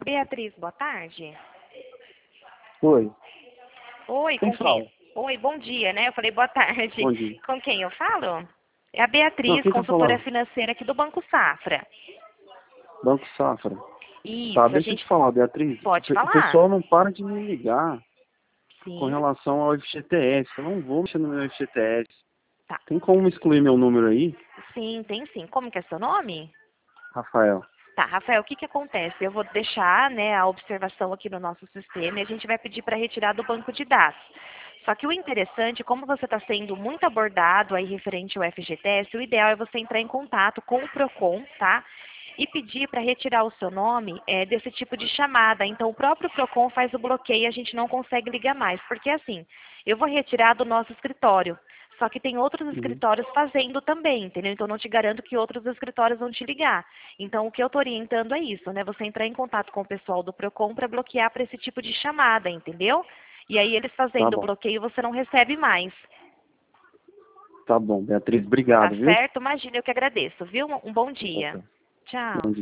Beatriz, boa tarde. Oi. Oi, Quem com fala? quem? Oi, bom dia, né? Eu falei boa tarde. Bom dia. Com quem eu falo? É a Não, Beatriz, quem tá consultora falando? financeira aqui do Banco Safra. Banco Safra. Tá, Isso, a deixa eu te gente falar, Beatriz. pode O falar. pessoal não para de me ligar com Sim, relação ao FGTS. Eu não vou mexer no meu FGTS. tá. Tem como excluir meu número aí? Sim, tem sim. Como que é seu nome? Rafael. Tá, Rafael, o que que acontece? Eu vou deixar, né, a observação aqui no nosso sistema e a gente vai pedir para retirar do banco de dados. Só que o interessante, como você está sendo muito abordado aí referente ao FGTS, o ideal é você entrar em contato com o Procon, tá? E pedir para retirar o seu nome desse tipo de chamada. Então, o próprio Procon faz o bloqueio e a gente não consegue ligar mais. Porque, assim, eu vou retirar do nosso escritório. Só que tem outros Uhum. escritórios fazendo também, entendeu? Então, não te garanto que outros escritórios vão te ligar. Então, o que eu estou orientando é isso, né? Você entrar em contato com o pessoal do Procon para bloquear para esse tipo de chamada, entendeu? E aí, eles Tá fazendo o bom. bloqueio, você não recebe mais. Tá bom, Beatriz. Tá Obrigado, viu? certo? Imagina, eu que agradeço, viu? Um bom Tá, dia. tá. Bom Tchau. dia.